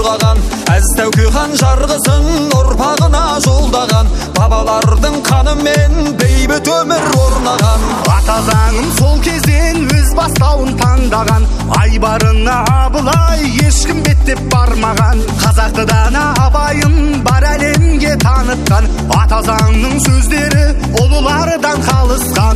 қорғаған, әз тәуке хан жарғысын ұрпағына жолдаған, бабалардың қанымен бейбіт өмір орнаған. Ата заңым сол кезден өз бастауын таңдаған, айбарына Абылай ешкім беттеп бармаған, қазақты дана абайын бар әлемге танытқан, ата заңның сөздері ұлылардан қалысқан.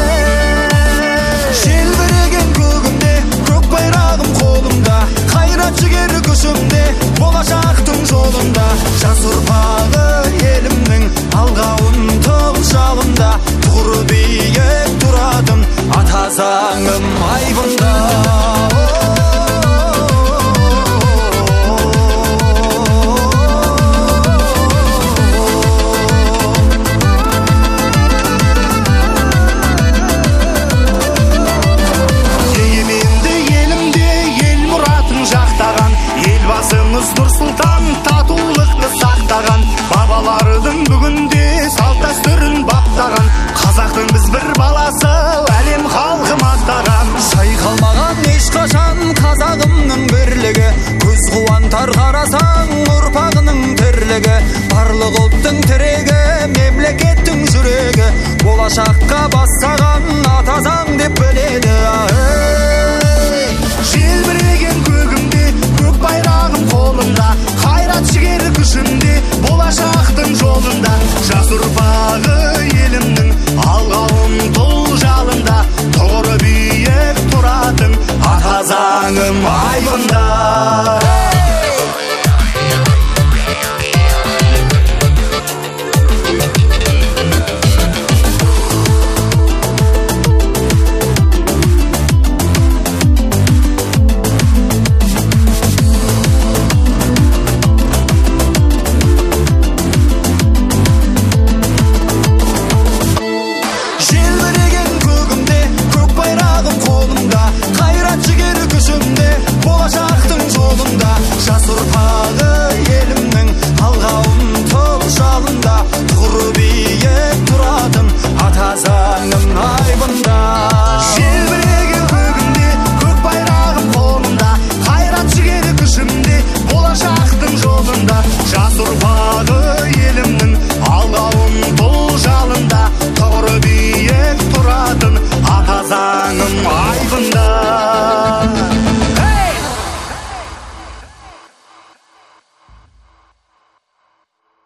Желбіреген көгімде, көк байрағым қолымда, қайрат жігер күшімде, болашақтың жолында, жас ұрпағы елімнің алға ұмтыл жалында, тұғыры биік тұратын ата заңым айбында. Нұрсұлтан татулықты сақтаған, бабалардың бүгінде салт дәстүрін баптаған, қазақтың біз бір баласы әлем халқы мақтаған. Сайқалмаған ешқашан қазағымның бірлігі, көз қуантар қарасаң ұрпағының тірлігі, барлық ұлттың тірегі, мемлекеттің жүрегі, болашаққа бастаған ата заң деп біледі. Желбіреген көгімде, көк байрағым қолымда, қайрат жігер күшімде, болашақтың жолында, жас ұрпағы елімнің алға ұмтыл жалында, тұғыры биік тұратын ата заңым айбында. Болашақтың жолында, жас ұрпағы елімнің алға ұмтыл жалында, тұғыры биік тұратын ата заңым